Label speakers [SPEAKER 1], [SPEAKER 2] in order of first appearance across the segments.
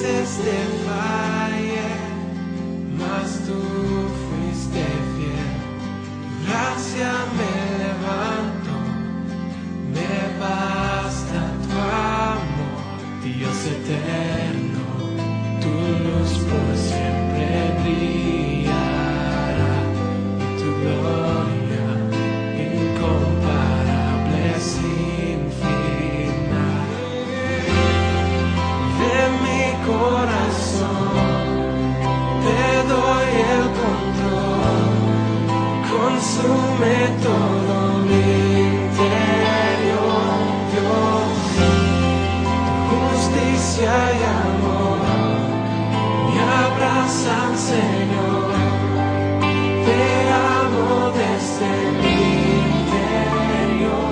[SPEAKER 1] veces te fallé, mas tú fuiste fiel. Gracia me levanto, me basta tu amor, Dios eterno, tu luz por siempre brillará y tu gloria incomparable sin final. De mi corazón te doy el control, consume todo mi interior, Dios. Justicia y amor me abrazan, Señor. Te amo desde mi interior.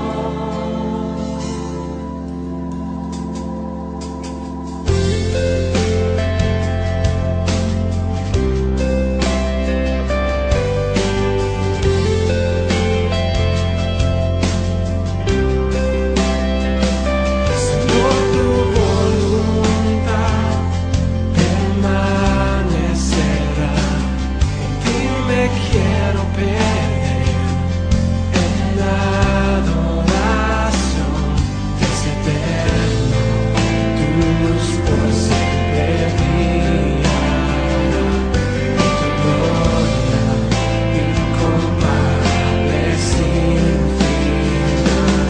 [SPEAKER 1] Quiero perder en adoración, Dios eterno, tu luz por siempre brillará, tu gloria incomparable sin final.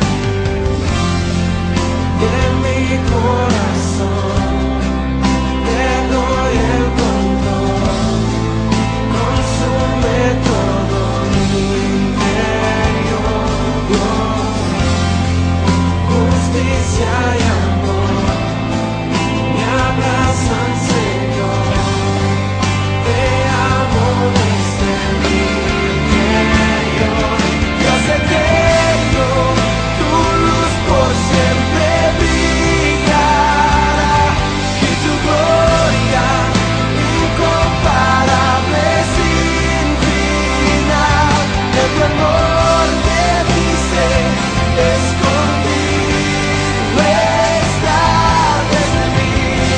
[SPEAKER 1] De mi corazón te doy el control, consume todo mi interior, Dios. Justicia y amor me abrazan, Señor. Te amo desde mi interior. Dios eterno, tu luz por siempre brillará y tu gloria incomparable sin final. De tu amor de mi ser escondido está desde mí.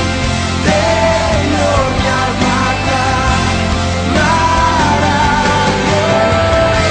[SPEAKER 1] Señor, mi alma clamará a Dios.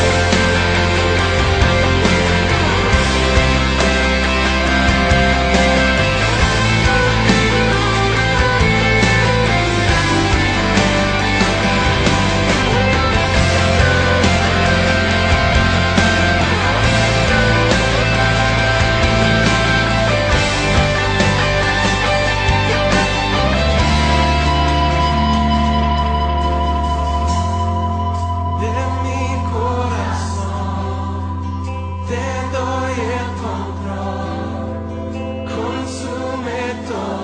[SPEAKER 1] De mi corazón te doy el control, consume todo